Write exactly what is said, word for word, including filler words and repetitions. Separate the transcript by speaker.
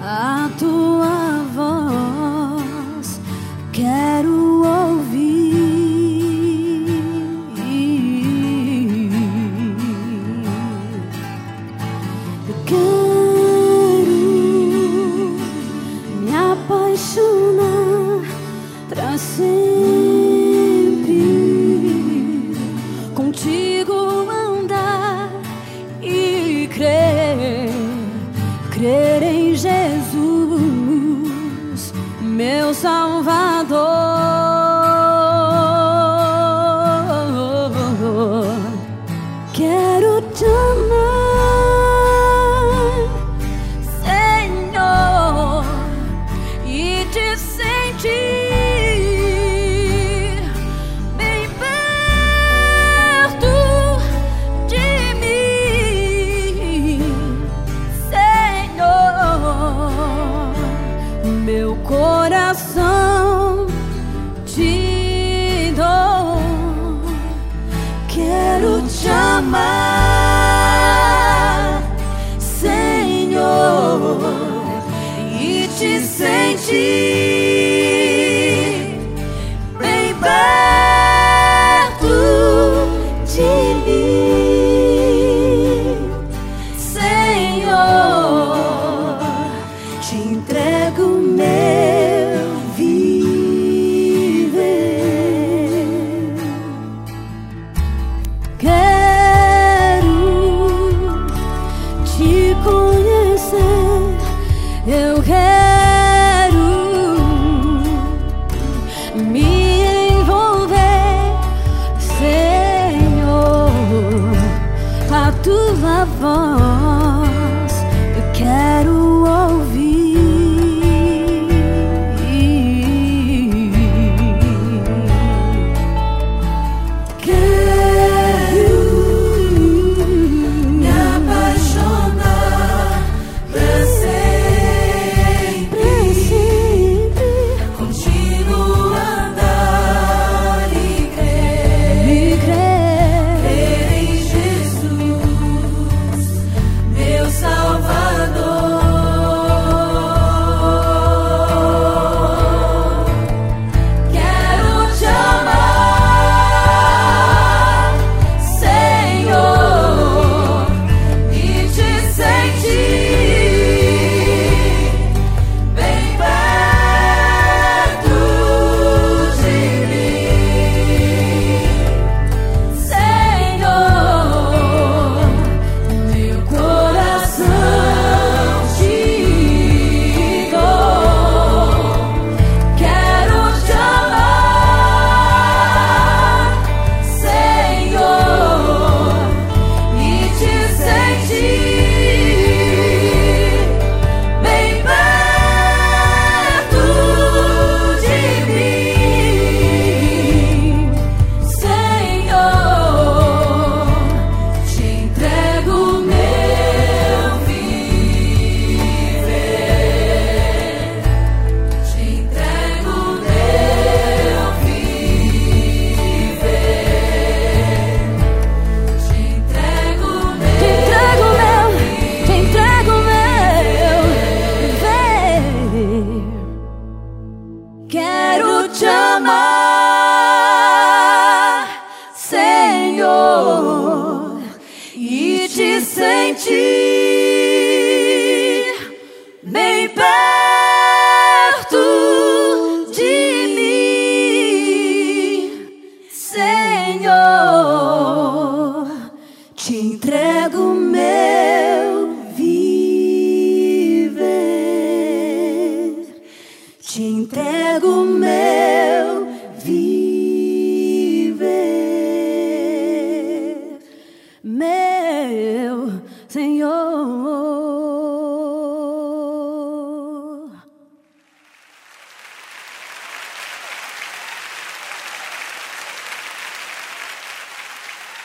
Speaker 1: A tua voz quero ouvir. Eu quero me apaixonar pra sempre, contigo andar e crer, crer em Jesus, meu Salvador. Quero te amar, Senhor, e te sentir bem perto de mim, Senhor. Meu coração te dou. Quero te amar, Senhor, e te sentir bem perto de mim, Senhor. Te entrego meu viver. Quero te conhecer, eu quero me envolver, Senhor, com a tua voz eu quero ouvir. Quero te amar, Senhor, e te sentir bem perto de mim, Senhor. Te entrego meu viver, te entrego meu viver, meu Senhor.